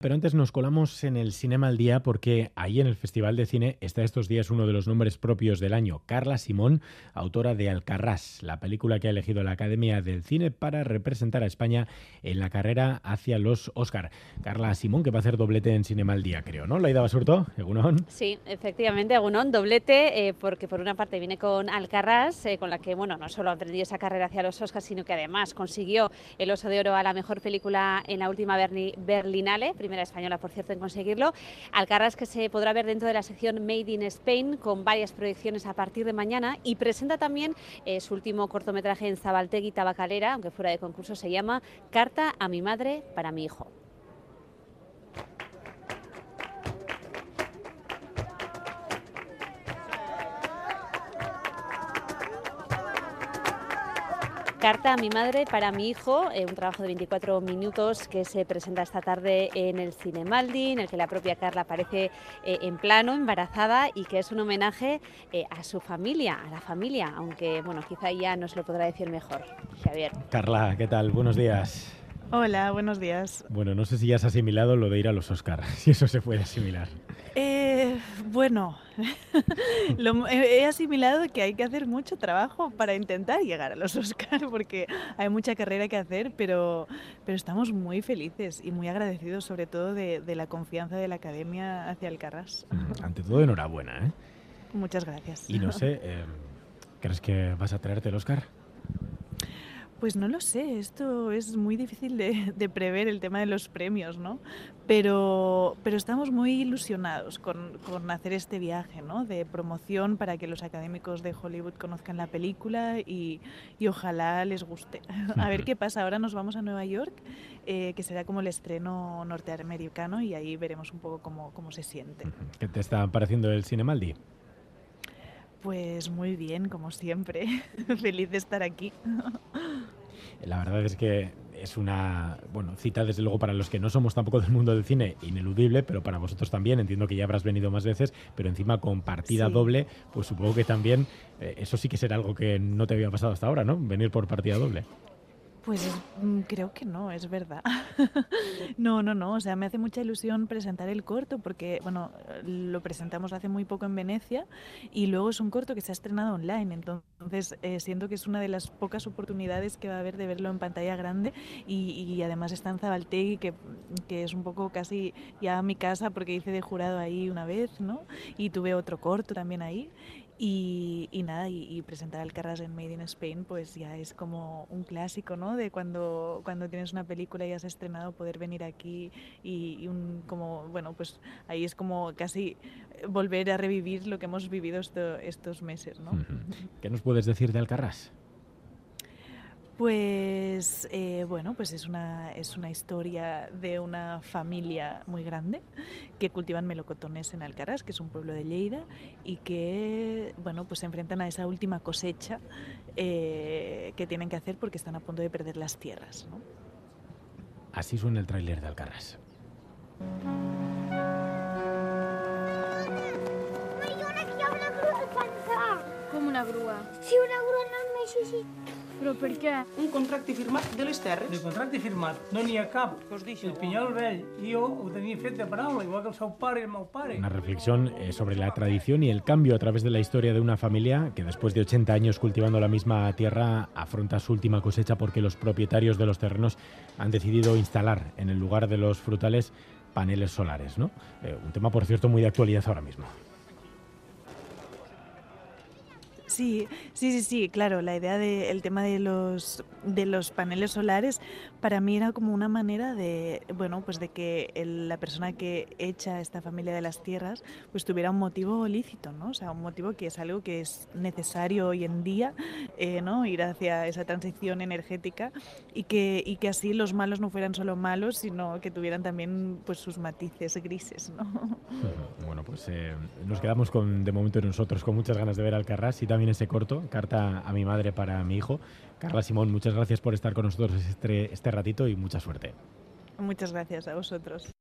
Pero antes nos colamos en el Cinema al Día porque ahí en el Festival de Cine está estos días uno de los nombres propios del año, Carla Simón, autora de Alcarrás, la película que ha elegido la Academia del Cine para representar a España en la carrera hacia los Oscar. Carla Simón, que va a hacer doblete en Cinema al Día, creo, ¿no? Laida Basurto, Egunon. Sí, efectivamente, Egunon, doblete, porque por una parte viene con Alcarrás, con la que, bueno, no solo ha emprendido esa carrera hacia los Oscars, sino que además consiguió el Oso de Oro a la mejor película en la última Berlinale, primera española, por cierto, en conseguirlo. Alcarrás, que se podrá ver dentro de la sección Made in Spain, con varias proyecciones a partir de mañana, y presenta también su último cortometraje en Zabaltegui Tabacalera, aunque fuera de concurso, se llama Carta a mi madre para mi hijo. Carta a mi madre para mi hijo, un trabajo de 24 minutos que se presenta esta tarde en el Cinemaldi, en el que la propia Carla aparece en plano, embarazada, y que es un homenaje a su familia, a la familia, aunque bueno, quizá ya nos lo podrá decir mejor, Javier. Carla, ¿qué tal? Buenos días. Hola, buenos días. Bueno, no sé si ya has asimilado lo de ir a los Oscar, si eso se puede asimilar. Bueno, he asimilado que hay que hacer mucho trabajo para intentar llegar a los Oscar, porque hay mucha carrera que hacer, pero estamos muy felices y muy agradecidos, sobre todo de la confianza de la Academia hacia Alcarrás. Ante todo, enhorabuena, ¿eh? Muchas gracias. Y no sé, ¿crees que vas a traerte el Oscar? Pues no lo sé, esto es muy difícil de prever, el tema de los premios, ¿no? Pero estamos muy ilusionados con hacer este viaje, ¿no? De promoción para que los académicos de Hollywood conozcan la película y ojalá les guste. A ver qué pasa. Ahora nos vamos a Nueva York, que será como el estreno norteamericano, y ahí veremos un poco cómo se siente. ¿Qué te está pareciendo el Cinemaldi? Pues muy bien, como siempre. Feliz de estar aquí. La verdad es que es una cita, desde luego, para los que no somos tampoco del mundo del cine, ineludible, pero para vosotros también. Entiendo que ya habrás venido más veces, pero encima con partida doble, pues supongo que también eso sí que será algo que no te había pasado hasta ahora, ¿no? Venir por partida doble. Pues creo que no, es verdad. No, o sea, me hace mucha ilusión presentar el corto porque, bueno, lo presentamos hace muy poco en Venecia y luego es un corto que se ha estrenado online, entonces siento que es una de las pocas oportunidades que va a haber de verlo en pantalla grande y además está en Zabaltegui, que es un poco casi ya mi casa porque hice de jurado ahí una vez, ¿no? Y tuve otro corto también ahí. Y nada, y presentar Alcarrás en Made in Spain pues ya es como un clásico, ¿no? De cuando tienes una película y has estrenado, poder venir aquí pues ahí es como casi volver a revivir lo que hemos vivido estos meses, ¿no? ¿Qué nos puedes decir de Alcarrás? Pues pues es una historia de una familia muy grande que cultivan melocotones en Alcarrás, que es un pueblo de Lleida, y que pues se enfrentan a esa última cosecha que tienen que hacer porque están a punto de perder las tierras, ¿no? Así suena el tráiler de Alcarrás. Mariona, que hi ha una grua al pantà. Com una grua? Sí, una grua enorme, sí. Però per què? Un contracte firmat de les terres. De contracte firmat no n'hi ha cap. Què us deixo? El Pinyol vell i jo ho tenia fet de paraula, igual que el seu pare i el meu pare. Una reflexión sobre la tradición y el cambio a través de la historia de una familia que después de 80 años cultivando la misma tierra afronta su última cosecha porque los propietarios de los terrenos han decidido instalar en el lugar de los frutales paneles solares, ¿no? Un tema, por cierto, muy de actualidad ahora mismo. Sí, claro, la idea del tema de los paneles solares para mí era como una manera de, pues de que la persona que echa esta familia de las tierras pues tuviera un motivo lícito, ¿no? O sea, un motivo que es algo que es necesario hoy en día, ¿no? Ir hacia esa transición energética y que así los malos no fueran solo malos, sino que tuvieran también pues sus matices grises, ¿no? Bueno, pues nos quedamos de momento nosotros con muchas ganas de ver Alcarrás y también ese corto, Carta a mi madre para mi hijo. Carla Simón, muchas gracias por estar con nosotros este ratito y mucha suerte. Muchas gracias a vosotros.